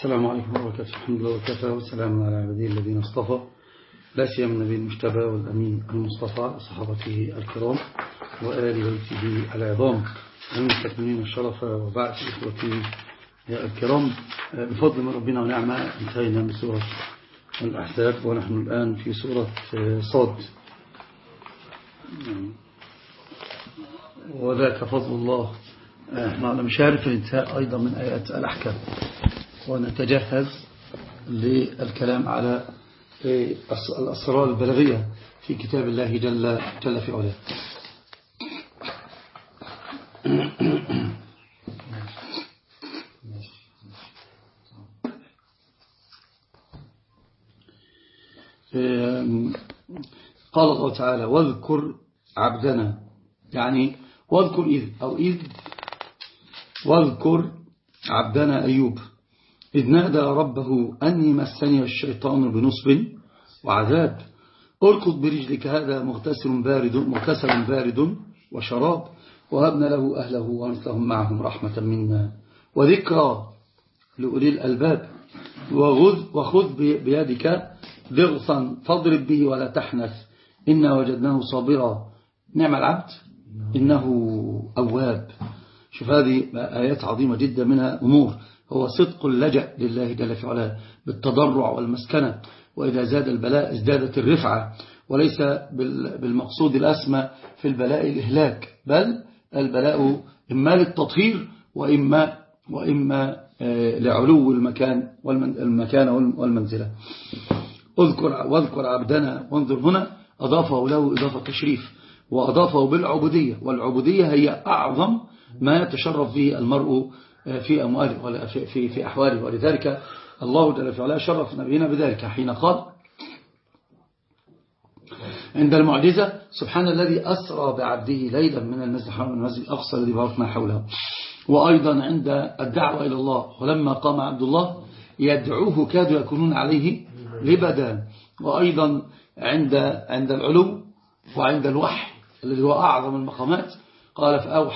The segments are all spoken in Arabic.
السلام عليكم ورحمة الله وبركاته. الحمد لله وكفى والسلام على عباده الذين اصطفى، لا سيما النبي المجتبى والأمين المصطفى صحابته الكرام وآل بيته العظام المستكملين الشرف. وبعد إخوتي الكرام، بفضل من ربنا ونعمة انتهينا من سورة الأحزاب ونحن الآن في سورة صاد، وذاك فضل الله. نحن مشارف في الانتهاء أيضا من آيات الأحكام، ونتجهز للكلام على الأسرار البلاغية في كتاب الله جل في علاه. قال الله تعالى: واذكر عبدنا، يعني واذكر واذكر عبدنا أيوب إذ نادى ربه أني مسني الشيطان بنصب وعذاب اركض برجلك هذا مغتسل بارد وشراب وهبنا له أهله ومثلهم معهم رحمة منا وذكرى لأولي الألباب وخذ بيدك ضغثا فاضرب به ولا تحنث إنا وجدناه صابرا نعم العبد إنه أواب. شوف هذه آيات عظيمة جدا، منها أمور هو صدق اللجأ لله جل في علاه بالتضرع والمسكنة، وإذا زاد البلاء ازدادت الرفعة، وليس بالمقصود الأسمى في البلاء الإهلاك، بل البلاء إما للتطهير وإما لعلو المكان والمنزلة. واذكر عبدنا، وانظر هنا أضافه له إضافة تشريف، وأضافه بالعبودية، والعبودية هي أعظم ما يتشرف به المرء في أمواله ولا في أحواله، ولذلك الله جل في علاه شرف نبينا بذلك حين قال عند المعجزة: سبحان الذي أسرى بعبده ليلا من المسجد الحرام إلى المسجد الأقصى الذي باركنا حوله. وأيضا عند الدعوة إلى الله: ولما قام عبد الله يدعوه كادوا يكونون عليه لبدا. وأيضا عند العلو وعند الوحي الذي هو أعظم المقامات قال: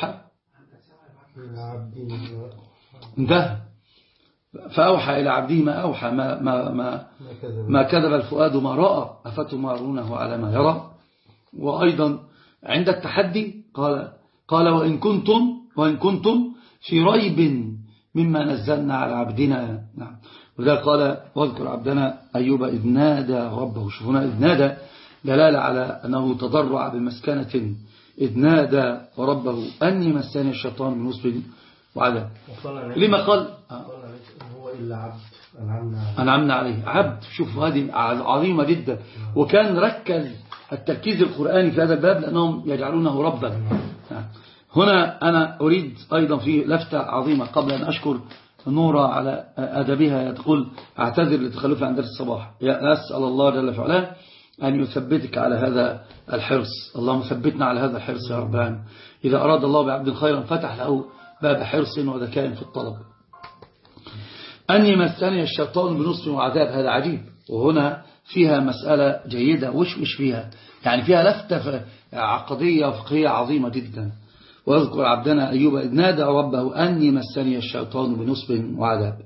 فأوحى إلى عبده ما أوحى ما كذب الفؤاد ما رأى أفتمارونه على ما يرى. وأيضا عند التحدي قال وإن كنتم في ريب مما نزلنا على عبدنا. نعم. وذا قال: واذكر عبدنا أيوب إذ نادى ربه. شوفونا، إذ نادى دلالة على أنه تضرع بمسكنة. إذ نادى ربه أني مسني الشيطان بنصب وعذاب. لما قال هو إلا عبد أنعمنا عليه عبد. شوف هذه عظيمة جدا، وكان ركز التركيز القرآني في هذا الباب لأنهم يجعلونه ربا. هنا أنا أريد أيضا في لفتة عظيمة قبل أن أشكر نورة على أدبها. تقول: أعتذر لتخلفي عن درس الصباح. أسأل الله جل في علاه أن يثبتك على هذا الحرص. اللهم ثبتنا على هذا الحرص يا رب العالمين. إذا أراد الله بعبد خيرا فتح له باب حرص وذكاء في الطلب. أني مسني الشيطان بنصب وعذاب، هذا عجيب. وهنا فيها مسألة جيدة وش فيها، يعني فيها لفتة عقدية وفقهية عظيمة جدا. واذكر عبدنا أيوب إذ نادى ربه أني مسني الشيطان بنصب وعذاب.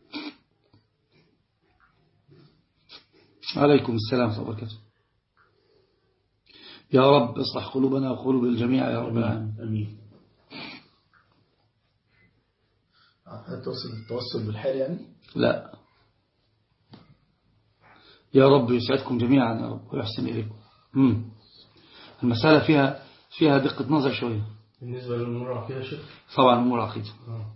عليكم السلام ورحمة الله وبركاته. يا رب اصلح قلوبنا وقلوب الجميع يا رب العالمين. امين. التوصل بالحال يعني؟ لا، يا رب يسعدكم جميعا يا رب ويحسن إليكم. المسألة فيها دقة نظر شوية بالنسبة للأمور العقيدة. شيخ طبعا أمور عقيدة.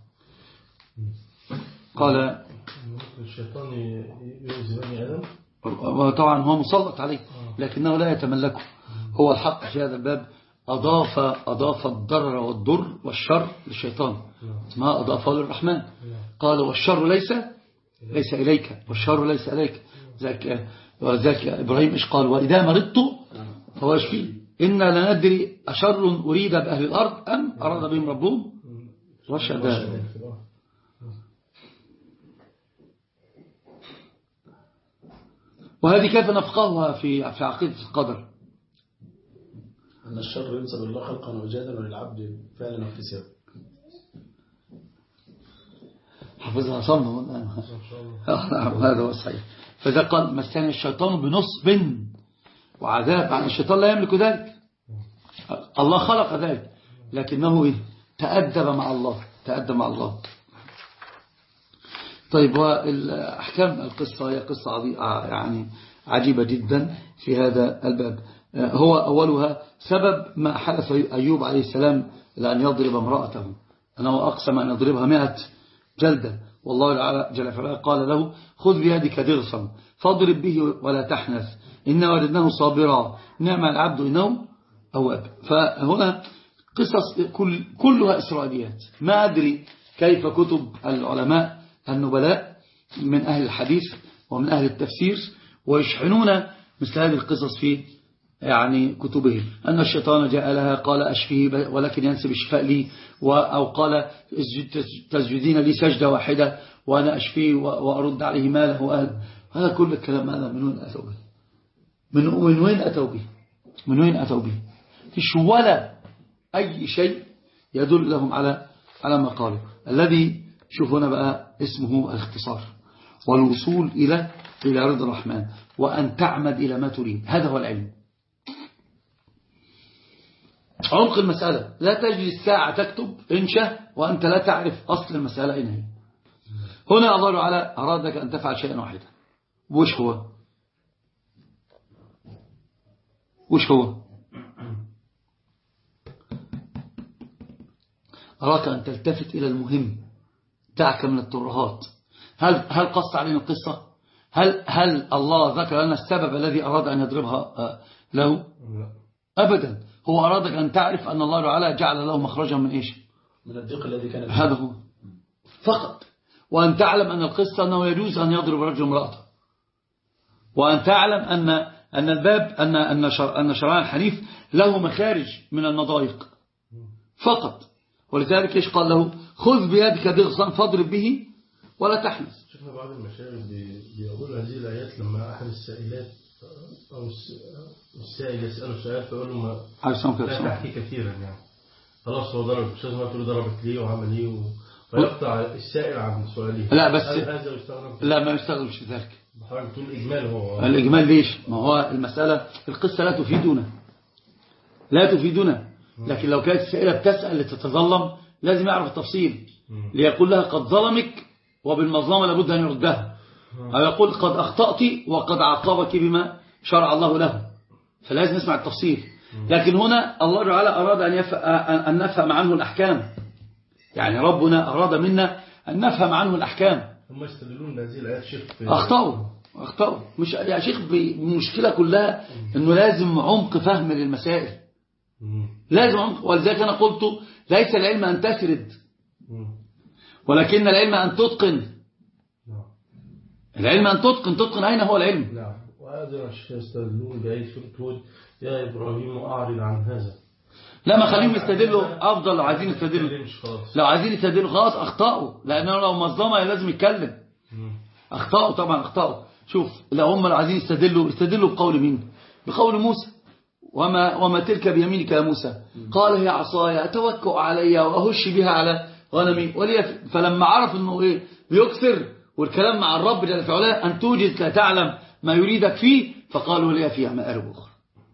قال الشيطان يؤذي بني آدم، طبعا هو مسلط عليه لكنه لا يتملكه. هو الحق في هذا الباب أضاف الضرر والضر والشر للشيطان، ما أضافه للرحمن. قال: والشر ليس إليك والشر ليس إليك. ذاك إبراهيم إيش قال: وإذا مرضت فهو يشفي إنا لا ندري أشر أريد بأهل الأرض أم أراد بهم ربهم رشدا. وهذه كيف نفقهها في عقيدة القدر؟ أن الشر ينسب لله خلقا وإيجادا وللعبد فعلا واكتسابا. حفظها صم. نعم هذا هو الصحيح. فإذا قال مسني الشيطان بنصب وعذاب، يعني الشيطان لا يملك ذلك، الله خلق ذلك، لكنه تأدب مع الله، تأدب مع الله. طيب، والأحكام القصة هي قصة يعني عجيبة جدا في هذا الباب. هو أولها سبب ما حدث أيوب عليه السلام لأن يضرب امرأته، أنه أقسم أن يضربها 100 جلدة، والله جل وعلا قال له خذ بيدك ضغصا فاضرب به ولا تحنث إنا وجدناه صابرا نعم العبد إنه أواب. فهنا قصص كلها إسرائيليات. ما أدري كيف كتب العلماء النبلاء من أهل الحديث ومن أهل التفسير ويشحنون مثل هذه القصص في يعني كتبهم، أن الشيطان جاء لها قال أشفيه ولكن ينسب الشفاء لي، أو قال تسجدين لي سجدة واحدة وأنا أشفيه وأرد عليه ماله وأهل. هذا كل الكلام هذا من وين أتوا به؟ من وين أتوا به؟ من وين أتوا به؟ فيش ولا أي شيء يدل لهم على ما قالوا. الذي شوفونا بقى اسمه الاختصار والوصول إلى رضا الرحمن، وأن تعمد إلى ما تريد. هذا هو العلم. عمق المسألة، لا تجلس ساعة تكتب إنشاء وأنت لا تعرف أصل المسألة أين هي. هنا الله تعالى أرادك أن تفعل شيئا واحدا. وش هو؟ أراك أن تلتفت إلى المهم، دعك من الترهات. هل قص علينا القصة؟ هل الله ذكر لنا السبب الذي أراد أن يضربها له؟ أبدا. هو أرادك أن تعرف أن الله تعالى جعل له مخرجا من إيش؟ من الضيق الذي كان هذا هو فقط. وأن تعلم أن القصة أنه يجوز أن يضرب رجل امرأته، وأن تعلم أن الباب أن شرعنا الحنيف له مخارج من المضايق فقط. ولذلك إيش قال له؟ خذ بيدك ضغصا فاضرب به ولا تحنث. شفنا بعض المشايخ بيقول هذه الآيات لما أحد السائلات أو السائل يسأله سؤال فيقول له لا تحكي كثيرا، يعني خلاص هو ضرب، مش لازم تقول ضربت ليه وعمل ليه ويقطع السائل عن سؤاله. لا بس هذا يستخدم، لا ما يستخدمش ذلك. بحاول تقول إجمال. هو الإجمال ليش؟ ما هو المسألة القصة لا تفيدنا. لكن لو كانت السائلة بتسأل لتتظلم لازم يعرف التفصيل، ليقول لها قد ظلمك وبالمظلمة لابد أن يردها، أو يقول قد أخطأت وقد عاقبك بما شرع الله له، فلازم نسمع التفصيل. لكن هنا الله تعالى أراد أن نفهم عنه الأحكام، يعني ربنا أراد منا أن نفهم عنه الأحكام. هم يستدلون بهذه الآيات شيخ أخطأوا مش يا شيخ. المشكلة كلها أنه لازم عمق فهم للمسائل، لازم عمق. ولذلك أنا قلت ليس العلم أن تسرد، ولكن العلم أن تتقن. العلم أن تتقن. أين هو العلم؟ نعم. وهذا يستدلون بآية هود يا إبراهيم أعرض عن هذا. لا، ما خليهم يستدلوا أفضل. لو عايزين يستدلوا خلاص أخطأوا، لأنه لو مظلمة لازم يتكلم. أخطأوا طبعا أخطأوا. شوف، لو هم عايزين يستدلوا بقول مين؟ بقول موسى. وما تلك بيمينك يا موسى؟ قال هي عصاي أتوكأ عليها وأهش بها على غنمي ولي. فلما عرف أنه إيه بيكثر والكلام مع الرب جل وعلا أن توجد لا تعلم ما يريدك فيه، فقالوا لي فيها مآرب أخرى.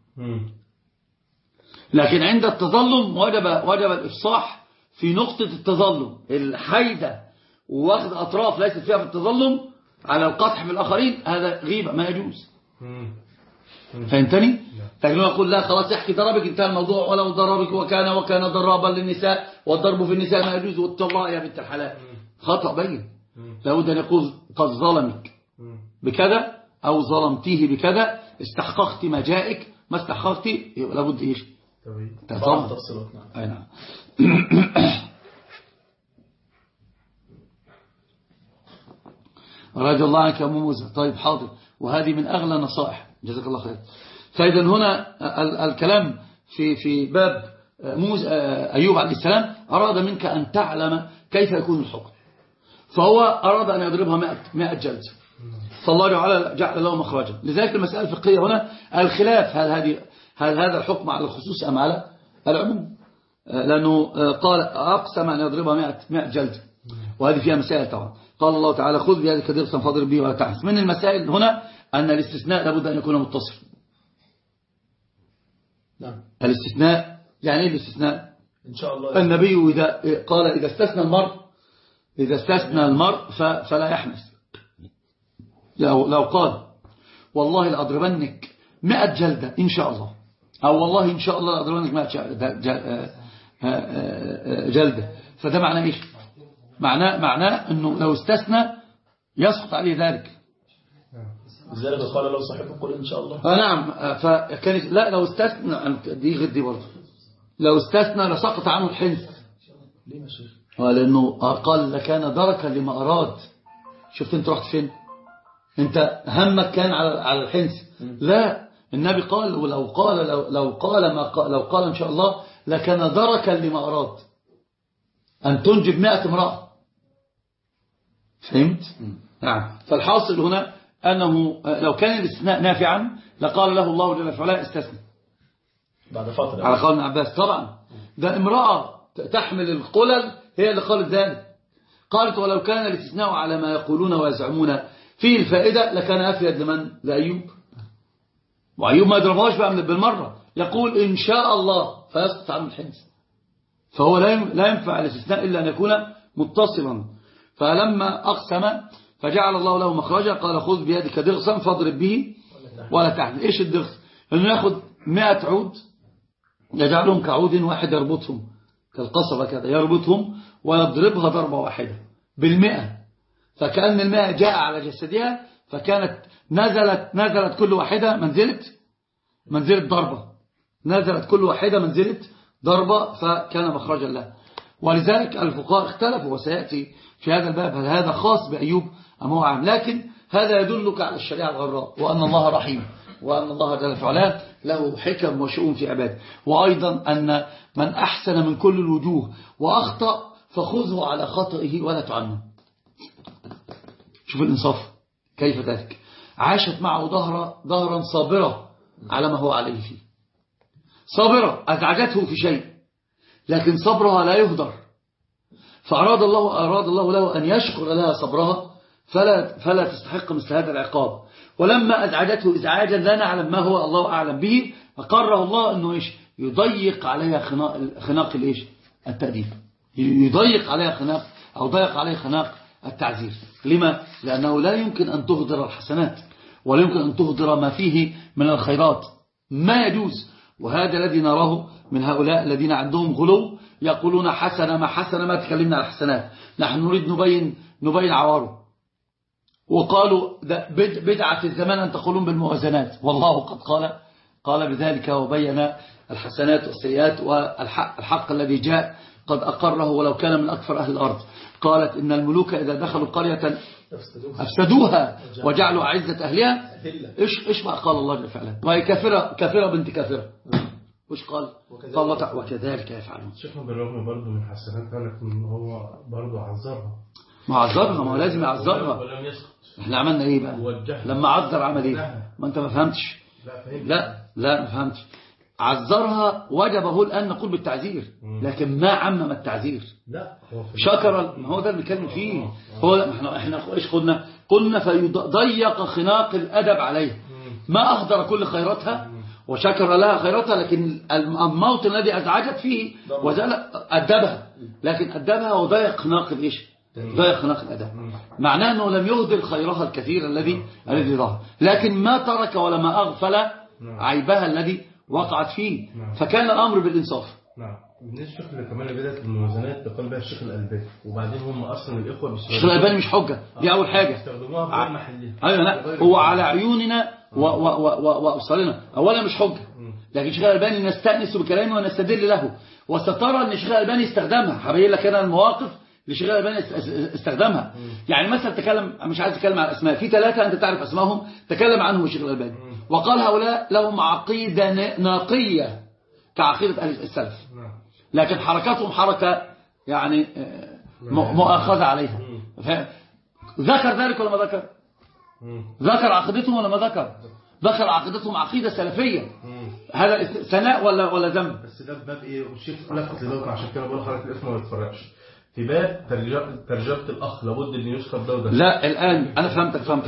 لكن عند التظلم وجب الإفصاح في نقطة التظلم. الحيدة واخد أطراف ليست فيها في التظلم على القطح بالآخرين، هذا غيبة ما يجوز. فهمتني؟ لكن يقول لا خلاص احكي ضربك انتهى الموضوع، ولو ضربك وكان ضرابا للنساء والضرب في النساء ما يجوز، والله يا بنت الحلال. خطأ بين. لابد أن يقول قد ظلمك بكذا أو ظلمتيه بكذا، استحققت ما جائك، ما استحققت لابد إيش تظلم. أي نعم. رضي الله عنك يا أم موسى. طيب حاضر، وهذه من أغلى نصائح، جزاك الله خير. فإذا هنا الكلام في باب أيوب عليه السلام أراد منك أن تعلم كيف يكون الحكم، فهو أراد أن يضربها 100 جلدة، فالله تعالى جعل له مخرجا. لذلك المسألة الفقهية هنا الخلاف، هل هذا الحكم على الخصوص أم على العموم؟ لأنه قال أقسم أن يضربها 100 جلدة، وهذه فيها مسائل طبعا. قال الله تعالى خذ بيدك ضغطا فاضرب به ولا تحنث. من المسائل هنا أن الاستثناء لابد أن يكون متصل. نعم. الاستثناء يعني ايه الاستثناء؟ إن شاء الله النبي إذا قال إذا استثنى المرء فلا يحنث. لو قال والله لأضربنك 100 جلدة إن شاء الله، أو والله إن شاء الله لأضربنك 100 جلدة، فده معناه إيش؟ معناه أنه لو استثنى يسقط عليه ذلك. لذلك قال لو صاحبه قل إن شاء الله. نعم. فكانت لا لو استثنى دي غير دي برضه، لو استثنى لسقط عنه الحنث. ليه يا شيخ؟ لأنه قال لكان دركا لما أراد. شفت انت رحت فين؟ انت همك كان على الحنث. لا، النبي قال ولو قال لو قال إن شاء الله لكان دركا لما أراد أن تنجب 100 امرأة. فهمت؟ نعم. فالحاصل هنا أنه لو كان الاستثناء نافعا لقال له الله جل وعلا استثنى بعد فترة على قول ابن عباس. طبعا ده امرأة تحمل القلل هي اللي قالت ذلك. قالت ولو كان الاستثناء على ما يقولون ويزعمون فيه الفائدة لكان أفيد لمن؟ لأيوب. وأيوب ما يضربهاش بقى بالمرة، يقول إن شاء الله فيسقط عنه الحنث. فهو لا ينفع الاستثناء إلا أن يكون متصلا. فلما أقسم فجعل الله له مخرجا قال خذ بيدك ضغصا فاضرب به ولا تحنث. إيش الضغص؟ إنه يأخذ 100 عود يجعلهم كعود واحد يربطهم كالقصبة كذا، يربطهم ويضربها ضربة واحدة 100، فكأن 100 جاء على جسدها، فكانت نزلت كل واحدة منزلة ضربة، نزلت كل واحدة منزلة ضربة، فكان مخرجا لها. ولذلك الفقهاء اختلفوا، وسيأتي في هذا الباب هل هذا خاص بأيوب أم هو عام، لكن هذا يدلك على الشريعة الغراء، وأن الله رحيم، وأن الله جل وعلا له حكم وشؤون في عباده، وأيضا أن من أحسن من كل الوجوه وأخطأ فخذه على خطئه ولا تعنه. شوف الإنصاف كيف ذلك. عاشت معه ظهرا صابرة على ما هو عليه فيه، صابرة أزعجته في شيء لكن صبرها لا يهدر، فأراد الله له أن يشكر لها صبرها فلا تستحق مثل هذا العقاب. ولما أزعجته إزعاجا لا نعلم ما هو الله أعلم به، فقرر الله أنه إيش؟ يضيق عليها خناق الإيش؟ التأديب، يضيق عليها خناق أو ضيق عليها خناق التعزير. لما؟ لأنه لا يمكن أن تهدر الحسنات ولا يمكن أن تهدر ما فيه من الخيرات، ما يجوز. وهذا الذي نراه من هؤلاء الذين عندهم غلو، يقولون حسنة ما تكلمنا على الحسنات، نحن نريد نبين عواره. وقالوا بدعة الزمان أن تقولون بالموازنات، والله قد قال بذلك وبين الحسنات والسيئات، والحق الذي جاء قد أقره ولو كان من أكثر أهل الأرض. قالت إن الملوك إذا دخلوا قرية أفسدوها وجعلوا أعزة أهلها. إيش ما قال الله جل وعلا؟ وهي كافرة بنت كافرة. وإيش قال الله تعالى وكذلك يفعلون. شيخنا بالرغم برضه من حسناتها لكن هو برضه عذرها. ما عذرها، ما هو لازم يعذرها. احنا عملنا ايه بقى لما عذر؟ عمل ايه؟ ما انت ما فهمتش. لا ما فهمتش. عذرها وجبه الآن نقول بالتعذير، لكن ما عمم التعذير. لا شكر، ما هو ده اللي بنتكلم فيه. هو احنا ايش قلنا فيضيق خناق الأدب عليه، ما أهدر كل خيراتها وشكر لها خيراتها، لكن الموت الذي أزعجت فيه وزال أدبها، لكن أدبها وضيق خناق الإيش؟ ضيق خناق الأدب. معناه أنه لم يهدر خيرها الكثير الذي ظهر، لكن ما ترك ولا ما أغفل عيبها الذي وقعت فيه. فكان الأمر بالإنصاف. نعم. بالنسبة كمان بداية الموازنات تقوم بها الشيخ الألباني، وبعدين هم أصلا الإخوة الشيخ الألباني مش حجة، دي أول حاجة. استخدموها في محلها. أيوة، لا هو على عيوننا وأبصارنا أولا مش حجة، لكن الشيخ الألباني نستأنس بكلامه ونستدل له، وسترى أن الشيخ الألباني استخدمها. هبين لك أنا المواقف اللي الشيخ الألباني استخدمها. يعني مثلا تكلم، مش عايز أتكلم على الأسماء، في 3 أنت تعرف أسمائهم تكلم عنهم الشيخ الألباني، وقال هؤلاء لهم عقيدة نقية كعقيدة أهل السلف، لكن حركاتهم حركة يعني مؤاخذة عليها. ذكر ذلك ولا ما ذكر؟ ذكر عقيدتهم ولا ما ذكر عقيدتهم عقيدة سلفية. هذا ثناء ولا ذنب؟ بس ده باب ايه؟ والشيخ لفت لدوك، عشان كده بقول حضرتك الاسم ما يتفرقش. في باب ترجمة الأخ لابد أن يذكر ده وده. لا الآن أنا فهمت فهمت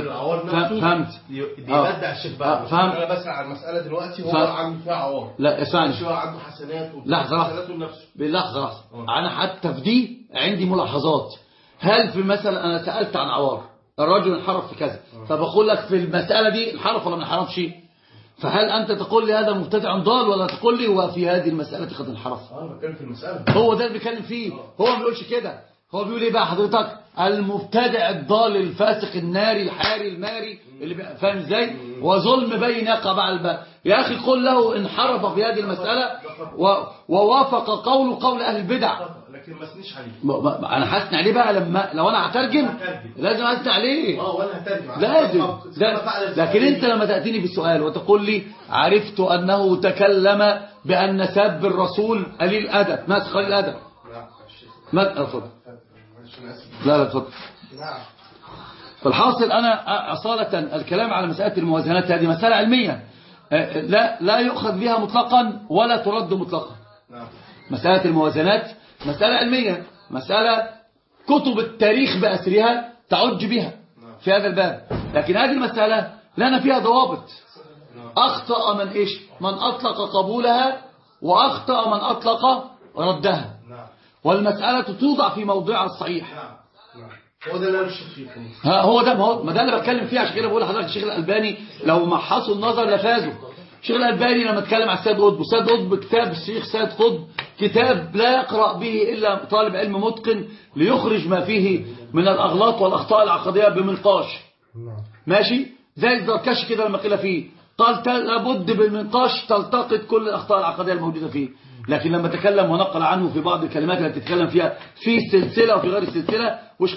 بيبدع الشيخ بقى. فهمت. أنا بسأل عن المسألة دلوقتي هو عنده فيها عوار. لا اسمعني. هو عنده حسنات لحظة لحظة. أنا حتى في دي عندي ملاحظات. هل في مثلا أنا سألت عن عوار الرجل انحرف في كذا فبقول لك في المسألة دي انحرف ولا ما انحرفش؟ فهل أنت تقول لي هذا مبتدع ضال ولا تقول لي هو في هذه المسألة قد انحرف؟ بتكلم في المسألة. هو ده اللي بيتكلم فيه. هو ما بيقولش كده. هو بيقول ايه بقى حضرتك؟ المبتدع الضال الفاسق الناري الحاري الماري اللي فاهم ازاي؟ وظلم بين يقع الباب. يا اخي قل له انحرف في هذه المسألة ووافق قول اهل البدع. لكن ما اثنيش عليه. انا حاسن عليه بقى لو انا هترجم لازم احسن عليه. وانا هترجم لازم. لكن انت لما تأتيني بالسؤال وتقول لي عرفت انه تكلم بان سب الرسول قليل الادب ما قليل الادب ما اتفضل. لا اتفضل. فالحاصل انا اصالة الكلام على مسألة الموازنات هذه مسألة علمية لا يؤخذ بها مطلقا ولا ترد مطلقا. مسألة الموازنات مسألة علمية، مسألة كتب التاريخ بأسرها تعج بها في هذا الباب. لكن هذه المسألة لنا فيها ضوابط. أخطأ من أطلق قبولها وأخطأ من أطلق ردها، والمسألة توضع في موضعها الصحيح. هو ده اللي انا فيه. هو ده ما ده اللي بتكلم فيه. عشان كده بقول لحضرتك الشيخ الألباني لو محصوا النظر لفازوا. الشيخ الألباني لما اتكلم على السيد قطب، السيد قطب كتاب الشيخ سيد قطب كتاب لا يقرأ به إلا طالب علم متقن ليخرج ما فيه من الأغلاط والأخطاء العقدية بمنقاش. ماشي زي الزركشي كده لما قيل فيه قال لابد بالمنقاش تلتقط كل الأخطاء العقدية الموجودة فيه. لكن لما تكلم ونقل عنه في بعض الكلمات التي تتكلم فيها في السلسلة وفي غير السلسلة وش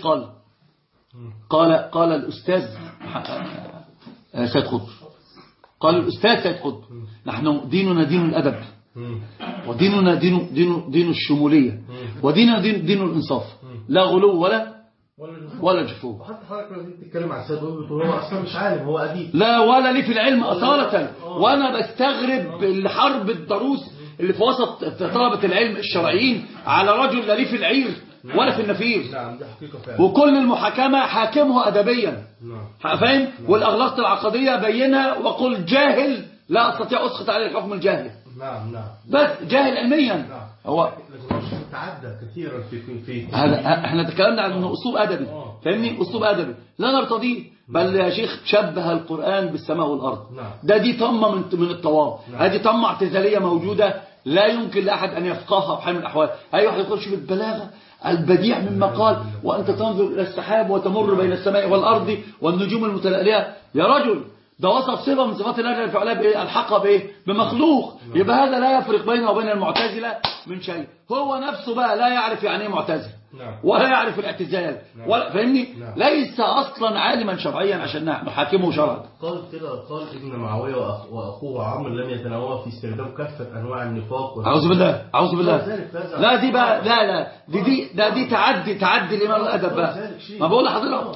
قال الأستاذ سيد قطب. قال الأستاذ سيد قطب نحن ديننا دين الأدب وديننا دين الشمولية وديننا دين الإنصاف لا غلو ولا جفوف. حتى حضرتك لما بتتكلم عن سيد قطب هو أصلا مش عالم هو أديب لا ولا لي في العلم أصالة. وأنا بستغرب الحرب الضروس اللي في وسط طلبة العلم الشرعيين على رجل لا ليه في العير ولا في النفير. وكل المحاكمة حاكمه أدبيا فاهم. والأغلاط العقدية بينها وقل جاهل لا أستطيع أسقط عليه الحكم الجاهل. بس جاهل علميا. هو تعدى كثيرا في هذا احنا تكلمنا عن انه اسلوب ادبي فاهمني. اسلوب ادبي لا نرتضيه. بل يا شيخ شبه القرآن بالسماء والأرض. دي طمة من الطواب. هذه طمة اعتزالية موجودة لا يمكن لأحد أن يفقهها بحال من الأحوال. أي واحد يقول شوف البلاغة البديع مما قال وأنت تنظر إلى السحاب وتمر بين السماء والأرض والنجوم المتلألئة. يا رجل ده وصف صفة من صفات الله جل وعلا بإيه؟ الحق بإيه؟ بمخلوق. يبقى هذا لا يفرق بينه وبين المعتزلة من شيء. هو نفسه بقى لا يعرف يعني ايه معتزل ولا يعرف الاعتزال ولا فاهمني. ليس أصلا عالما شرعيا عشان نحاكمه شرعا. قال ابن معاوية وأخوه عمرو لم يتناوى في استخدام كافة أنواع النفاق أعوذ بالله. لا دي بقى دي تعدي الإمام الأدب بقى. ما بقول لحضرتك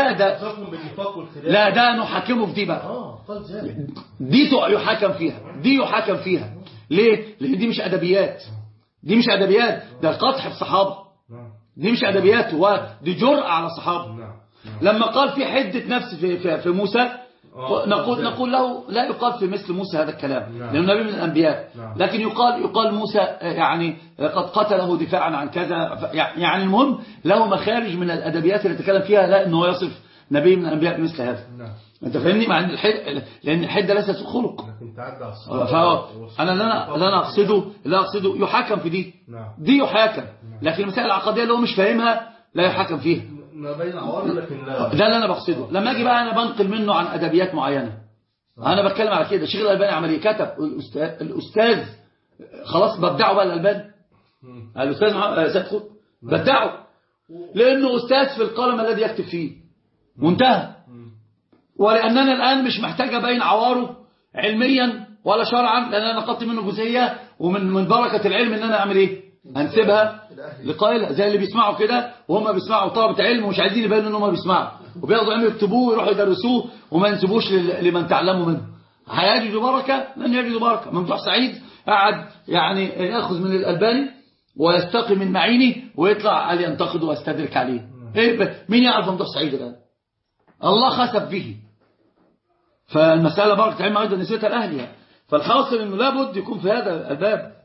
لا ده نحاكمه في دي بقى. دي يحاكم فيها ليه؟ لأن دي مش أدبيات. ده القطح في الصحابة. دي مش أدبيات ودي جرأة على الصحابة. لما قال في حدة نفس في موسى نقول له لا يقال في مثل موسى هذا الكلام لأنه نبي من الأنبياء. لكن يقال موسى يعني قد قتله دفاعا عن كذا. يعني المهم له مخارج من الأدبيات اللي تكلم فيها لا أنه يصف نبي من الأنبياء مثل هذا. أنت فاهمني مع لأن الحدة ليست خلق. أنا لا أقصده يحاكم في دي يحاكم. لكن المسائل العقدية اللي هو مش فاهمها لا يحاكم فيها. ده اللي أنا بقصده. لما أجي بقى أنا بنقل منه عن أدبيات معينة أنا بتكلم على كده. الشيخ الألباني عمل ايه؟ كتب الأستاذ خلاص بدعه بقى الألباني الأستاذ سيد قطب بدعه لأنه أستاذ في القلم الذي يكتب فيه منتهى. ولأننا الآن مش محتاج أبين عواره علميا ولا شرعا لأن أنا نقضت منه جزئية ومن بركة العلم إن أنا أعمل إيه؟ هنسيبها لقائلها زي اللي بيسمعوا كده وهم بيسمعوا طلبة علم ومش عايزين يبينوا إنهم بيسمعوا وبياخدوا علم يكتبوه ويروحوا يدرسوه وما ينسبوش لمن تعلموا منه. هيجدوا بركة لن يجدوا بركة. ممدوح سعيد قعد يعني يأخذ من الألباني ويستقي من معينه ويطلع قال ينتقد ويستدرك عليه. مين يعرف ممدوح سعيد الآن؟ الله خسف به. فالمسألة برضه تعمل أيضا نسيتها الأهلية. فالحاصل أنه لابد يكون في هذا الباب.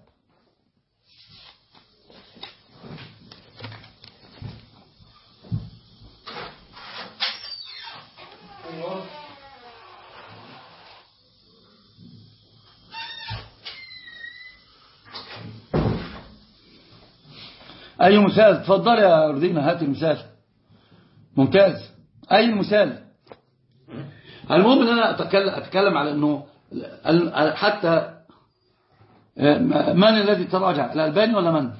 أي مثال؟ تفضل يا رودينا، هات المثال. ممتاز. أي مثال؟ المهم أن أنا أتكلم على أنه حتى من الذي تراجع، الألباني ولا من؟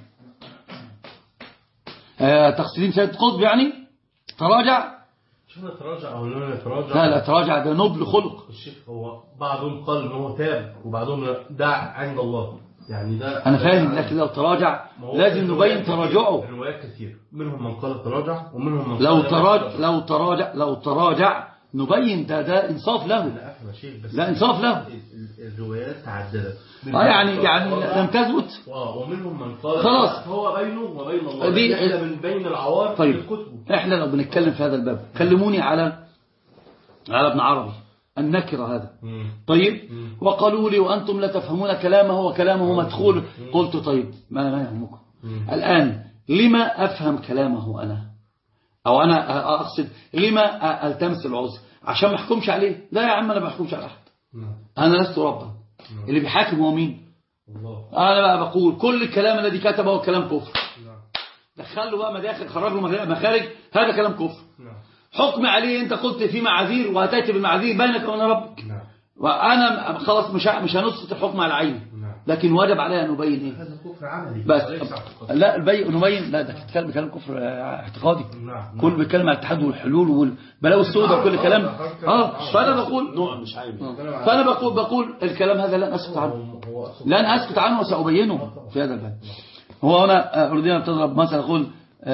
تقصدين سيد قطب يعني تراجع؟ شو تراجع أو لا تراجع؟ لا تراجع، ده نبل خلق. الشيخ هو بعضهم قال أنه هو تاب وبعضهم دع عند الله، يعني ده أنا فاهم، لكن لو تراجع لازم نبين تراجعه. روايات كثير، منهم من قال تراجع ومنهم من قال لو تراجع نبين ده إنصاف له. لا إنصاف له. الروايات تعددت. يعني لم تثبت. ومنهم من قال خلاص هو بينه وبين الله. دي احنا من بين العوار. طيب احنا لو بنتكلم في هذا الباب كلموني على ابن عربي النكرة هذا. طيب وقالوا لي وأنتم لا تفهمون كلامه وكلامه مدخول. قلت طيب ما يهمكم الآن لما أفهم كلامه أنا، أو أنا أقصد لما ألتمس العذر عشان ما أحكمش عليه؟ لا يا عم أنا ما بحكمش على أحد. أنا لست ربا. اللي بيحاكم هو مين؟ الله. أنا بقى بقول كل الكلام الذي كتبه هو كلام كفر. دخله بقى مداخل، خرجه مخارج، هذا كلام كفر. حكم عليه أنت قلت في معاذير وأتيت بالمعاذير بينك وبين ربك. وأنا خلاص مش هنسقط الحكم على عيني، لكن واجب علينا أن نبين إيه؟ هذا كفر عملي بس لا نبين. لا ده بتتكلم بكلام كفر اعتقادي. كل بيتكلم عن الاتحاد والحلول والبلاوي السوداء وكل كلام. فأنا بقول نوع مش عيني. فأنا بقول الكلام هذا لن أسكت عنه وسأبينه في هذا الباب. هو هنا أردنا تضرب مثلا أقول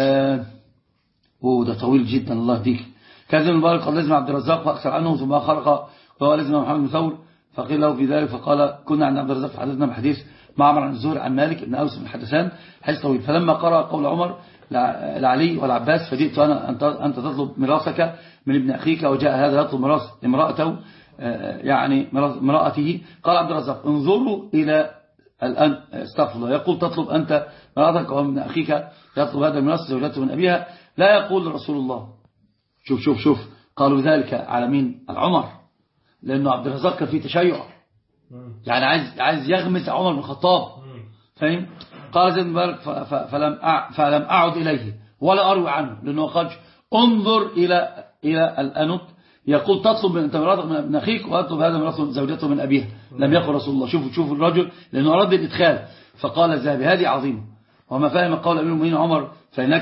ده طويل جدا الله يهديك. كذب المبارك قد لازم عبد الرزاق فأكثر عنه ثم خرق وهو لازم محمد بن ثور فقيل له في ذلك فقال كنا عند عبد الرزاق فحدثنا بحديث معمر عن الزهري عن مالك بن أوس بن حدثان حديث طويل. فلما قرأ قول عمر لعلي والعباس فجئت أنا أنت تطلب ميراثك من ابن أخيك وجاء هذا يطلب ميراث امرأته يعني امرأته. قال عبد الرزاق انظروا إلى الآن استغفر الله يقول تطلب أنت ميراثك ومن أخيك يطلب هذا الميراث زوجته من أبيها. لا يقول رسول الله. شوف قالوا ذلك على مين؟ العمر، لأنه عبد الرزاق كان فيه تشيع، يعني عايز يغمس عمر بن الخطاب. فاهم؟ قال زيد بن مبارك فلم أعد إليه ولا أروي عنه، لأنه قال انظر إلى الأنط يقول تطلب من مراتك من ابن أخيك وأطلب هذا مرات زوجته من أبيها. لم يقل رسول الله. شوفوا الرجل لأنه أراد الإدخال. فقال الذهبي هذه عظيمة وما فهم قول أمير المؤمنين عمر فإنك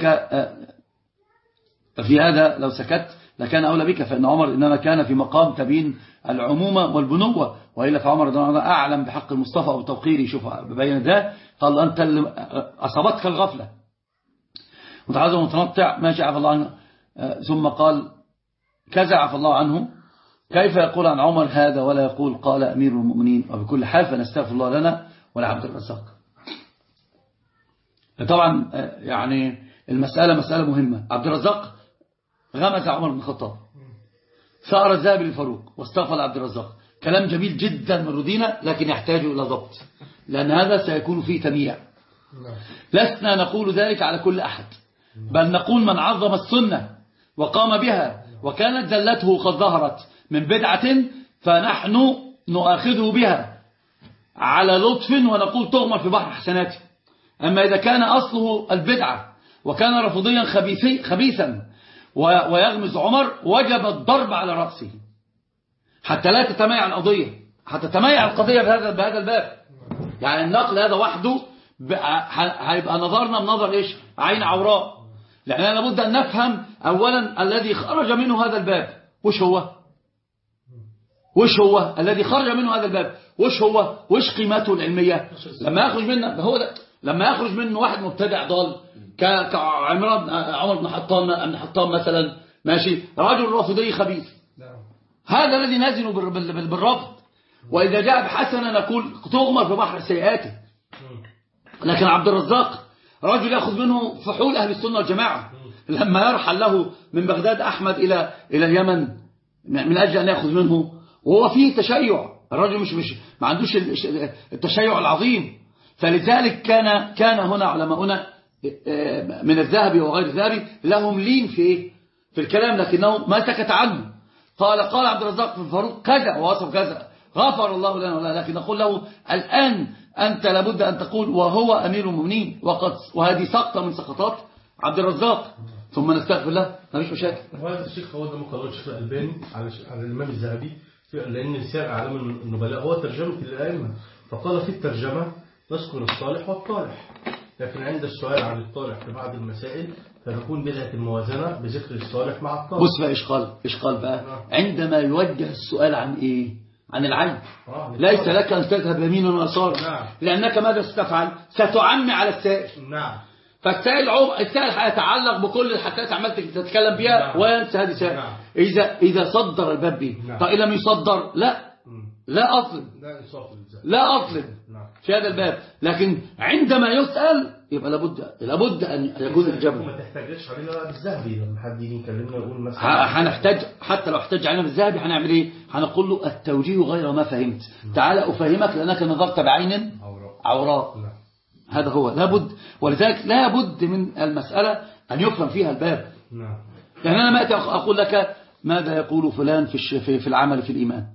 في هذا لو سكت لكان أولى بك، فإن عمر إنما كان في مقام تبين العمومة والبنوة، وإلا فعمر رضي الله عنه أعلم بحق المصطفى وتوقيره. شوف ببين ده قال أنت اللي أصابتك الغفلة متعذر متنطع ماشي عفى الله عنه. ثم قال كذا عفى الله عنه كيف يقول عن عمر هذا ولا يقول قال أمير المؤمنين وبكل حال فنستغفر الله لنا ولعبد الرزاق. طبعا يعني المسألة مسألة مهمة. عبد الرزاق غمز عمر بن الخطاب ثار الذهبي للفاروق واستغفر عبد الرزاق. كلام جميل جدا من ردينا لكن يحتاج إلى ضبط، لأن هذا سيكون فيه تمييع. لسنا نقول ذلك على كل أحد، بل نقول من عظم السنة وقام بها وكانت زلته قد ظهرت من بدعة فنحن نؤاخذه بها على لطف ونقول تغمر في بحر حسناته. أما إذا كان أصله البدعة وكان رفضيا خبيثا ويغمز عمر وجب الضرب على رأسه حتى لا تتميع القضية، حتى تتميع القضية بهذا الباب. يعني النقل هذا وحده هيبقى نظرنا بنظر إيش؟ عين عوراء. لأننا لابد أن نفهم أولا الذي خرج منه هذا الباب وش هو الذي خرج منه هذا الباب، وش قيمته العلمية. لما يخرج منه واحد مبتدع ضال كعمران عمر بن حطام مثلا، ماشي، رجل رافضي خبيث، هذا الذي نزل بالرفض. وإذا جاء بحسنة نقول تغمر في بحر سيئاته. لكن عبد الرزاق رجل يأخذ منه فحول أهل السنة والجماعة لما يرحل له من بغداد أحمد إلى اليمن من أجل أن يأخذ منه، وهو فيه تشيع. الرجل مش ما عندوش التشيع العظيم. فلذلك كان هنا علماؤنا من الذهبي وغير الذهبي لهم لين في الكلام، لكنه ما سكت عنه. قال عبد الرزاق في الفاروق كذا ووصف كذا، غفر الله لنا ولا، لكن نقول له الآن أنت لابد أن تقول وهو أمير المؤمنين، وهذه سقطة من سقطات عبد الرزاق، ثم نستغفر الله، ما فيش مشاكل. وهذا الشيخ هو ده مقالات الشيخ الألباني على الإمام الذهبي، لأن سير أعلام النبلاء هو ترجمة الأئمة، فقال في الترجمة نذكر الصالح والطالح، لكن عند السؤال عن الطالح في بعض المسائل فنكون بدعة الموازنة بذكر الصالح مع الطالح. بص بقى إشقال بقى عندما يوجه السؤال عن إيه؟ عن العين. ليس لك أن تذهب يمينا ويسارا، لأنك ماذا ستفعل؟ ستعمي على السائل. فالسائل هيتعلق بكل الحكايات عملت تتكلم بيها وينسى هذه سائل. إذا صدر الباب به، طيب لم يصدر لا أظلم في هذا الباب، لكن عندما يسأل يبقى لابد أن يكون الجبل. ما تحتاجش علينا بالذهبي لما حد يجي يكلمنا يقول مثلا هنحتاج، حتى لو احتاج علينا بالذهبي هنعمل ايه؟ هنقول له التوجيه غير ما فهمت، تعال أفهمك لأنك نظرت بعين عوراء. هذا هو لابد، ولذلك لابد من المسألة أن يفهم فيها الباب. يعني أنا ما أقول لك ماذا يقول فلان في العمل في الإيمان.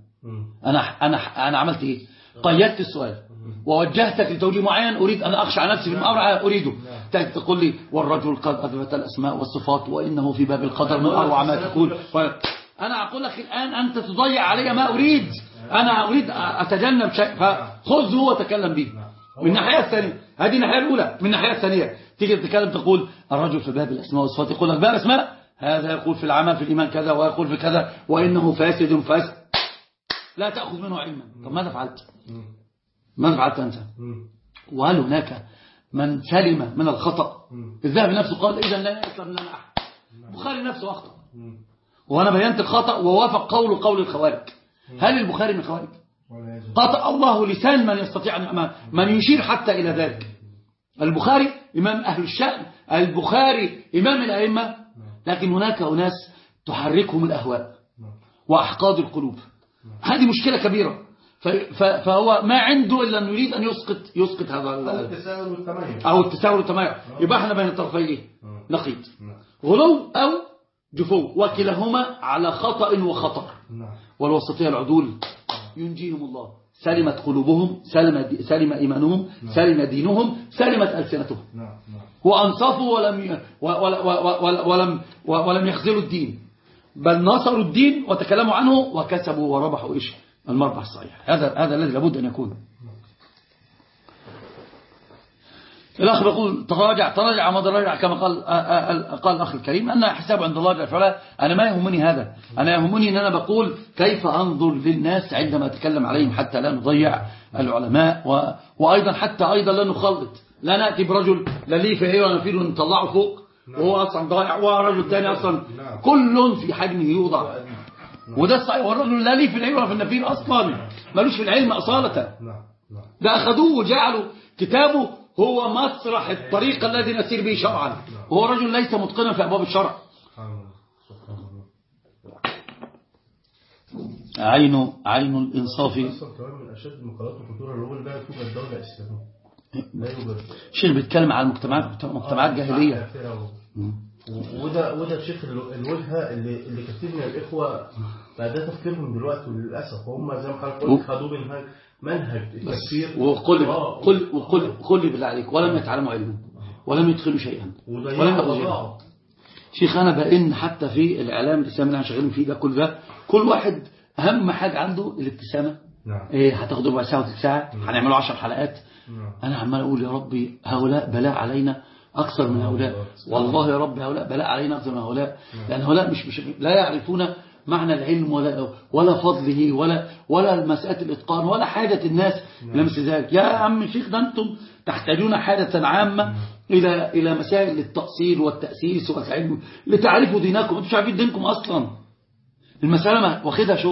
أنا عملت إيه؟ قيدت السؤال ووجهتك لتوجيه معين أريد أن أخشى على نفسي في الأمر أريده. تقول لي والرجل قد أثبت الأسماء والصفات وإنه في باب القدر من أروع ما تقول. أنا أقول لك الآن أنت تضيع علي ما أريد، أنا أريد أتجنب شيء، فخذه وتكلم به. من الناحية الثانية، هذه الناحية الأولى. من الناحية الثانية تيجي تتكلم تقول الرجل في باب الأسماء والصفات، يقول لك باب أسماء هذا يقول في العمل في الإيمان كذا ويقول في كذا وإنه فاسد لا تأخذ منه علما. طب ماذا فعلت؟ ماذا فعلت أنت؟ وهل هناك من سلم من الخطأ؟ الذهبي نفسه قال إذا لا يسلم لنا أحد. البخاري نفسه أخطأ وأنا بينت الخطأ ووافق قول الخوارج. هل البخاري من الخوارج؟ قطع الله لسان من يستطيع من يشير حتى إلى ذلك. البخاري إمام أهل الشأن، البخاري إمام الأئمة، لكن هناك أناس تحركهم الأهواء وأحقاد القلوب. هذه مشكلة كبيرة. فهو ما عنده إلا أن يريد أن يسقط هذا أو التساهل والتمايع. يبقى احنا بين الطرفين نقيض، غلو أو جفو، وكلاهما على خطأ وخطر. والوسطية العدول ينجيهم الله. سلمت قلوبهم، سلم إيمانهم، سلم دينهم، سلمت ألسنتهم، وأنصفوا ولم يخذلوا الدين، بل نصروا الدين وتكلموا عنه وكسبوا وربحوا المربح الصحيح. هذا الذي لابد أن يكون. الأخ يقول تراجع ما تراجع كما قال الأخ الكريم، أن حساب عند الله جل وعلا. أنا ما يهمني هذا، أنا يهمني أن أنا بقول كيف أنظر للناس عندما أتكلم عليهم حتى لا نضيع العلماء، وأيضا حتى لا نخلط، لا نأتي برجل لا ليه في إيه ونفيد ونطلعه فوق وهو أصلا ضائع، ورجل ثاني أصلا كل في حجمه يوضع، وده الصحيح. والرجل لا ليه في العلم ولا في النفير أصلا، ملوش في العلم أصالة. ده أخذوه وجعلوا كتابه هو مسرح الطريق الذي نسير به شرعا، وهو رجل ليس متقنا في أبواب الشرع. عين الإنصاف من أشد المقالات وخطورة اللي هو لا توجد دولة إسلامية، شيخ بيتكلم على مجتمعات جاهلية. وده شيخ الوجهة اللي كثير من الإخوة ده تفكيرهم دلوقتي للأسف، وهم زي ما حضرتك قلت خدوه منهج التفكير. وقل لي بالله عليك، ولم يتعلموا علما ولم يدخلوا شيئا ولم يضيعوا. شيخ أنا بإن حتى في الإعلام الإسلامي اللي احنا شغالين فيه ده كل واحد أهم حاجة عنده الابتسامة. إيه هتاخدوا ربع ساعة وثلث ساعة، هنعملوا 10 حلقات. أنا عمال أقول يا ربي هؤلاء بلاء علينا أكثر من هؤلاء، والله يا رب هؤلاء بلاء علينا أكثر من هؤلاء، لأن هؤلاء مش لا يعرفون معنى العلم ولا فضله ولا مسألة الإتقان ولا حاجة الناس إلى مثل ذلك. يا عم شيخ ده أنتم تحتاجون حاجة عامة إلى مسائل التأصيل والتأسيس والعلم لتعرفوا دينكم. أنتم مش عارفين دينكم أصلا. المسألة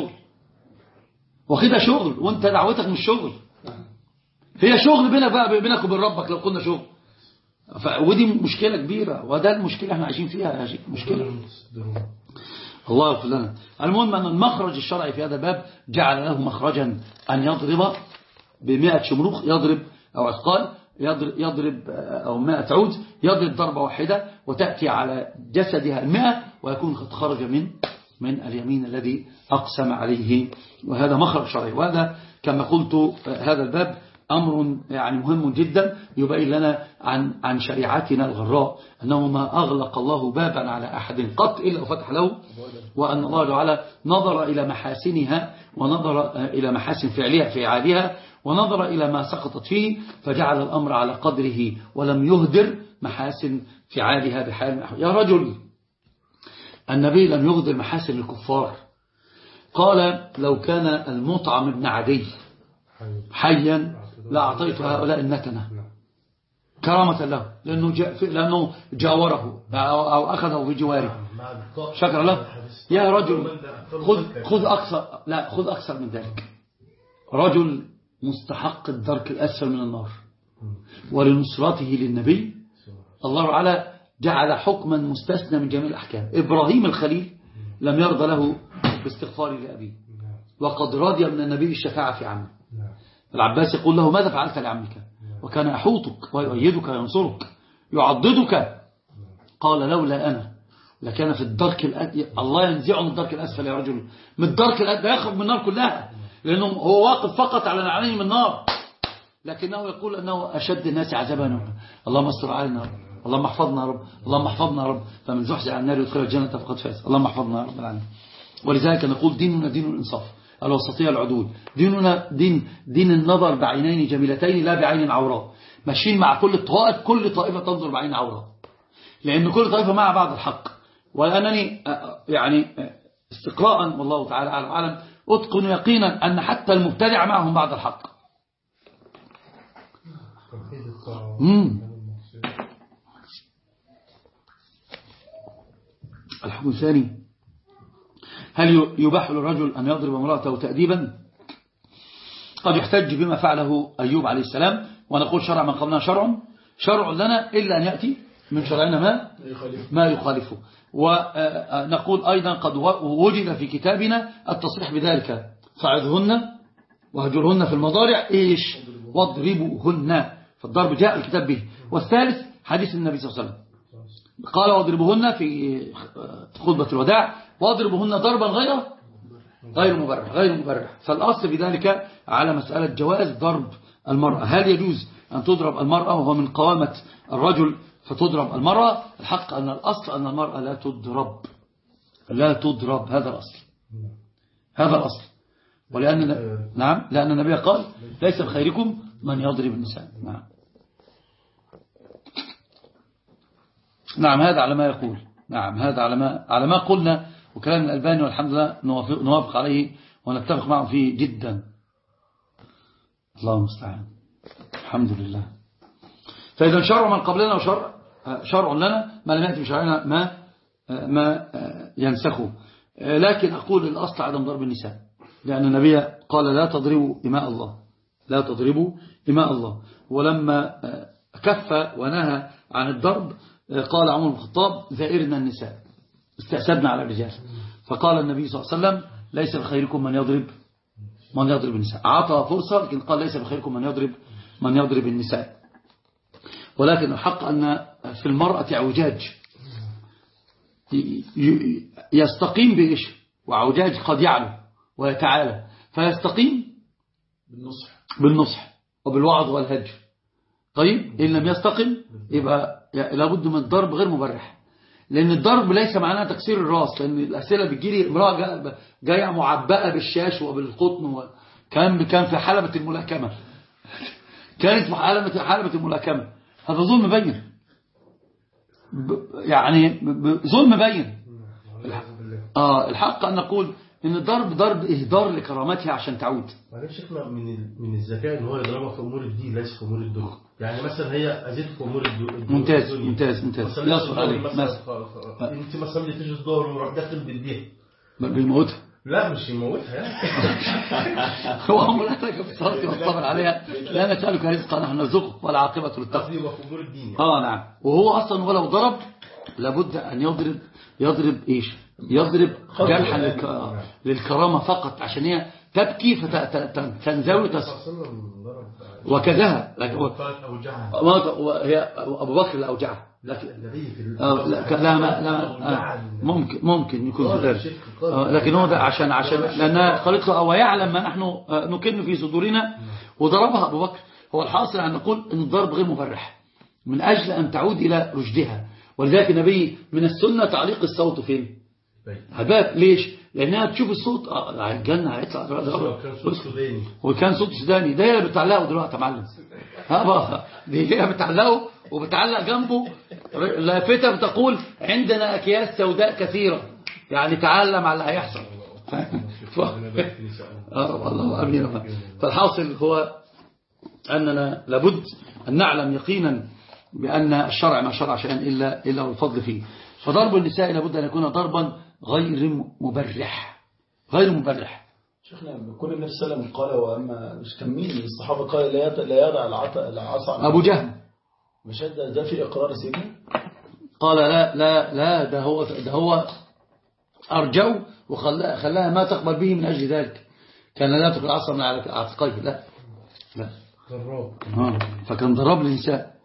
واخدها شغل وأنت دعوتك مش شغل، هي شغل بينك وبين ربك. لو قلنا شغل ودي مشكلة كبيرة، وده المشكلة احنا عايشين فيها مشكلة. الله يغفر لنا. المهم أن المخرج الشرعي في هذا الباب جعل له مخرجا أن يضرب ب100 شمروخ، يضرب أو عثقال، يضرب أو 100 عود، يضرب ضربة واحدة وتأتي على جسدها 100 ويكون قد خرج من اليمين الذي أقسم عليه. وهذا مخرج شرعي. وهذا كما قلت هذا الباب أمر يعني مهم جدا يبين لنا عن شريعتنا الغراء، أنه ما أغلق الله بابا على أحد قط إلا وفتح له، وأن الله تعالى نظر إلى محاسنها ونظر إلى محاسن فعالها ونظر إلى ما سقطت فيه فجعل الأمر على قدره ولم يهدر محاسن فعالها بحال. يا رجل، النبي لم يهدر محاسن الكفار. قال لو كان المطعم بن عدي حيا لأعطيت هؤلاء النتنة كرامة له، لأنه جاوره أو أخذه في جواره شكر له. يا رجل خذ أكثر من ذلك. رجل مستحق الدرك الأسفل من النار، ولنصرته للنبي الله تعالى جعل حكما مستثنى من جميع الأحكام. إبراهيم الخليل لم يرضى له باستغفار لأبيه، وقد رضي من النبي الشفاعة في عمه. العباس يقول له ماذا فعلت لعمك؟ وكان يحوطك ويؤيدك وينصرك يعضدك. قال لولا أنا لكان في الدرك الأسفل. الله ينزعه من الدرك الأسفل يا رجل، من الدرك الأسفل يخرج من النار كلها، لأنه هو واقف فقط على نعليه من النار، لكنه يقول أنه أشد الناس عذابا. اللهم استر علينا، اللهم احفظنا يا رب، اللهم احفظنا يا رب، فمن زحزح عن النار يدخل الجنة فقد فاز. اللهم احفظنا يا رب العالمين. ولذلك نقول ديننا دين الإنصاف، الوسطية، العدول. ديننا دين النظر بعينين جميلتين لا بعين عوراء. ماشيين مع كل الطوائف، كل طائفة تنظر بعين عوراء، لأن كل طائفة مع بعض الحق. وأنني يعني استقراء والله تعالى أعلم أتقن يقينا أن حتى المبتدع معهم بعض الحق. الحكم الثاني: هل يباح للرجل أن يضرب امرأته تأديبا؟ قد يحتج بما فعله أيوب عليه السلام، ونقول شرع من قبلنا شرع لنا إلا أن يأتي من شرعنا ما يخالفه. ونقول أيضا قد وجد في كتابنا التصريح بذلك: فعظهن وهجرهن في المضارع واضربوهن. فالضرب جاء الكتاب به. والثالث حديث النبي صلى الله عليه وسلم قال واضربوهن في خطبة الوداع، واضربوهن ضربا غير مبرح. فالأصل بذلك على مسألة جواز ضرب المرأة. هل يجوز أن تضرب المرأة وهو من قوامة الرجل فتضرب المرأة؟ الحق أن الأصل أن المرأة لا تضرب. هذا الأصل. لأن النبي قال ليس بخيركم من يضرب النساء. نعم هذا على ما يقول. هذا على ما قلنا، وكلام الألباني والحمد لله نوافق عليه ونتفق معه فيه جدا. الله المستعان. الحمد لله. فإذا شرع من قبلنا وشرع لنا ما لم يأتي بشرعنا ما ينسخه. لكن أقول الأصل عدم ضرب النساء، لأن النبي قال لا تضربوا إماء الله. ولما كف ونهى عن الضرب قال عمر بن الخطاب ذائرنا النساء، استأسدنا على الرجال. فقال النبي صلى الله عليه وسلم ليس بخيركم من يضرب النساء. أعطى فرصة، لكن قال ليس بخيركم من يضرب النساء. ولكن الحق أن في المرأة اعوجاج يستقيم بإيش، وعوجاج قد يعلو ويتعالى، فيستقيم بالنصح وبالوعظ والهجر. طيب إن لم يستقم يبقى لابد من ضرب غير مبرح، لأن الضرب ليس معناه تكسير الراس. لأن الأسئلة بتجيلي امرأة جاية معبأة بالشاش وبالقطن كان في حلبة الملاكمة، كانت في حلبة الملاكمة. هذا ظلم بين، يعني ظلم بين. الحق أن نقول إن الضرب ضرب إهدار لكرامتها عشان تعود. معلش شيخنا من الذكاء إن هو يضربها في أمور الدين ليس في أمور الدنيا. يعني مثلا هي أزيد في أمور الدنيا. ممتاز. يصل عليك. أنت مثلا بتيجي الظهر ومروح داخل بالدين بالموت. لا مش يموتها يعني. هو أمر لك بالصلاة والصبر عليها، لا نسألك رزقا نحن نرزقك ولا عاقبة للتقوى. وفجور الدين. نعم. وهو أصلا ولو ضرب لابد أن يضرب إيش؟ يضرب جرحا للكرامة فقط، عشان هي تبكي فتنزوي وكذا. وهي أبو بكر اللي أوجعها. لا ممكن يكون في ذلك، لكن هو ده عشان لأنها قالت له أو يعلم ما نحن نكن في صدورنا، وضربها أبو بكر. هو الحاصل أن نقول أن الضرب غير مبرح من أجل أن تعود إلى رشدها. ولذلك النبي من السنة تعليق الصوت فين؟ هباب. ليش؟ لأنها تشوف الصوت الجنة هيطلع. وكان صوت سوداني ده اللي بتعلقه دلوقتي يا معلم. دي هي بتعلقه وبتعلق جنبه لافتة بتقول عندنا أكياس سوداء كثيرة، يعني تعلم على اللي هيحصل. الله أمين. فالحاصل هو أننا لابد أن نعلم يقينا بأن الشرع ما شرع شيئا إلا الفضل فيه. فضرب النساء لابد أن يكون ضربا غير مبرح. شيخنا كل النبي صلى الله عليه وسلم قال وأما مش كمين الصحابة قال لا يضع العصا أبو جهل مش ده في إقرار سيدنا قال لا ده هو أرجو وخلاها ما تقبل به من أجل ذلك. كان لا تقبل العصا من على عاتقيه. لا فكان ضرب النساء.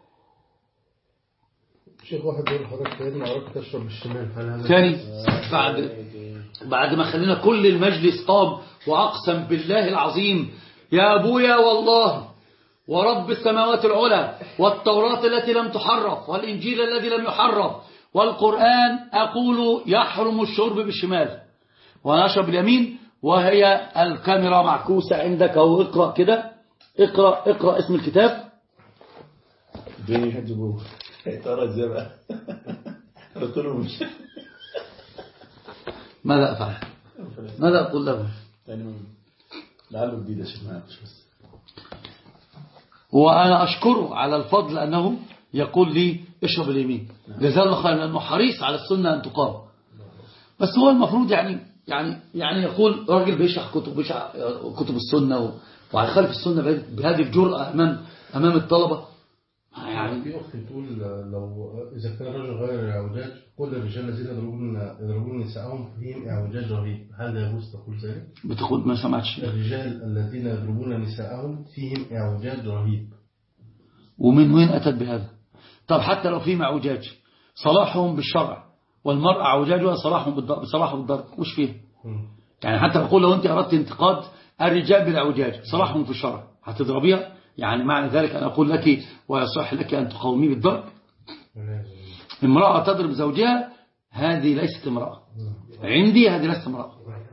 شيخ واحد يقول حضرتك سيدنا عرفت تشرب بالشمال ثاني بعد ما خلينا كل المجلس قام وأقسم بالله العظيم يا أبويا والله ورب السماوات العلى والتوراة التي لم تحرف والإنجيل الذي لم يحرف والقرآن أقول يحرم الشرب بالشمال وأنا أشرب باليمين، وهي الكاميرا معكوسة عندك أو اقرأ كده اقرأ اسم الكتاب. ديني هجبوه ترى ازاي بقى. قلت له مش ماذا أفعل؟ ماذا أقول له؟ يعني لعله جديد يا شيخ بس. وأنا أشكره على الفضل أنه يقول لي اشرب اليمين، جزاه الله خيرا، لأنه حريص على السنة أن تقام. بس هو المفروض يعني يقول راجل بيشرح كتب السنة وهيخالف السنة بهذه الجرأة أمام الطلبة. يعني في أخت تقول لو إذا كان الرجل غير اعوجاج كل الرجال الذين يضربون نساءهم فيهم اعوجاج رهيب، هل يجوز تقول ذلك؟ بتقول ما سمعتش. الرجال الذين يضربون نساءهم فيهم اعوجاج رهيب. ومن وين أتت بهذا؟ طب حتى لو فيهم اعوجاج صلاحهم بالشرع والمرأة اعوجاجها صلاحهم بالضرب مش فيه. يعني حتى بقول لو أنت أردت انتقاد الرجال بالاعوجاج صلاحهم في الشرع هتضربيها؟ يعني معنى ذلك أن أقول لك ويصح لك أن تقاومي بالضرب. امرأة تضرب زوجها هذه ليست امرأة عندي، هذه ليست امرأة.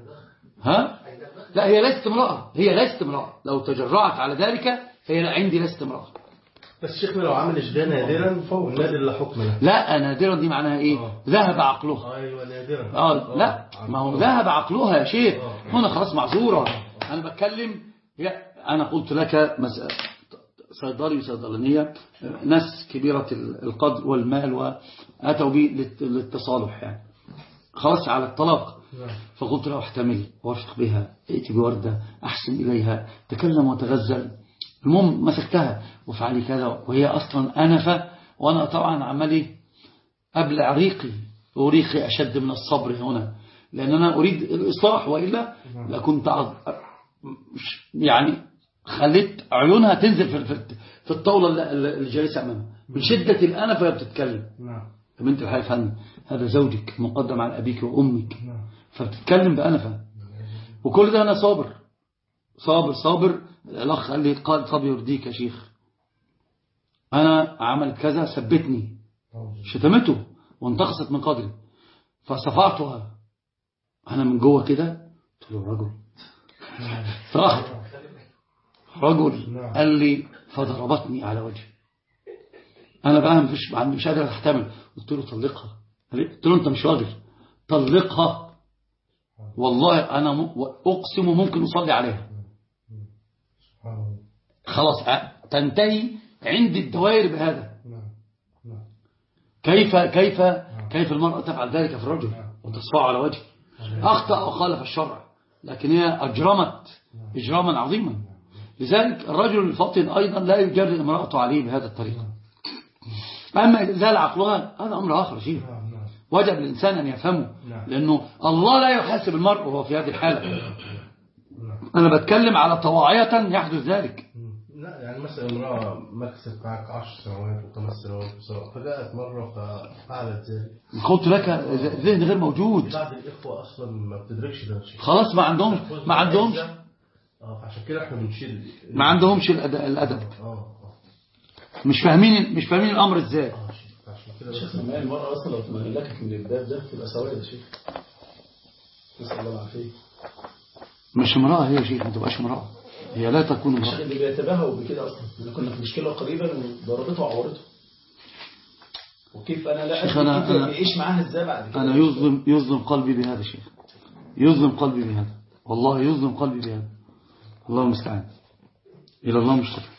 لا هي ليست امرأة لو تجرعت على ذلك هي عندي ليست امرأة. بس شيخنا لو عمل ده نادرا فهو نادر لا حكم له. لا نادرا دي معناها ايه؟ ذهب عقلها. ايوه نادرا. لا ما هو ذهب عقلها يا شيخ. هنا خلاص معذورة. انا بتكلم انا قلت لك صيدلي وصيدلانية ناس كبيرة القدر والمال وأتوا به للتصالح يعني خلاص على الطلاق. فقلت له احتملي وارفق بها، ائتي بوردة احسن اليها، تكلم وتغزل. المهم مسكتها وفعلي كذا وهي اصلا انفة، وانا طبعا عملي ابلع ريقي اشد من الصبر هنا، لان انا اريد الاصلاح والا لكنت يعني خليت عيونها تنزل في الطاولة اللي جالسة أمامها من شدة الأنف وهي بتتكلم. يا بنت الحقيقة فن هذا زوجك مقدم على أبيك وأمك، فبتتكلم بأنفها. وكل ده أنا صابر. الأخ قال لي طب يرضيك يا شيخ أنا عملت كذا، سبتني شتمته وانتقصت من قدري فصفعتها أنا من جوه كده. قلت له رجل صراحة قال لي فضربتني على وجهي. أنا بقى مش قادر أحتمل. قلت له طلقها. قلت له أنت مش راجل، طلقها والله أنا أقسم ممكن أصلي عليها. خلاص تنتهي عندي الدوائر بهذا. كيف المرأة تفعل ذلك في الرجل وتصفع على وجهه؟ أخطأ أو خالف الشرع لكن هي أجرمت إجراما عظيما. لذلك الرجل الفطن أيضا لا يجري امرأته عليه بهذا الطريقة. أما إذا زال عقلها هذا أمر آخر شيء وجب الإنسان أن يفهمه، لأنه الله لا يحاسب المرء وهو في هذه الحالة. أنا بتكلم على طواعية يحدث ذلك. لا يعني مثلا امرأة مكسب معك 10 سنوات و5 سنوات فجاءت مرة ففعلت ذلك، قلت لك ذهن غير موجود. بعض الإخوة أصلا ما بتدركش ده شيء، خلاص ما عندهمش فعشان كده احنا بنشيل، ما عندهمش الأدب. مش فاهمين الأمر ازاي. شيخ لما المرأة أصلا لو تملكت من الباب ده تبقى سواد يا شيخ. نسأل الله العافية. مش امرأة هي يا شيخ، ما تبقاش امرأة، هي لا تكون امرأة. الشيخ اللي بيتباهوا بكده أصلا، كنا في مشكلة قريبة وضربته وعورته، وكيف أنا لا أدري كيف بيعيش معاها ازاي بعد كده. أنا يظلم قلبي بهذا شيخ، يظلم قلبي بهذا، والله يظلم قلبي بهذا. الله المستعان، إلى الله مشتكى.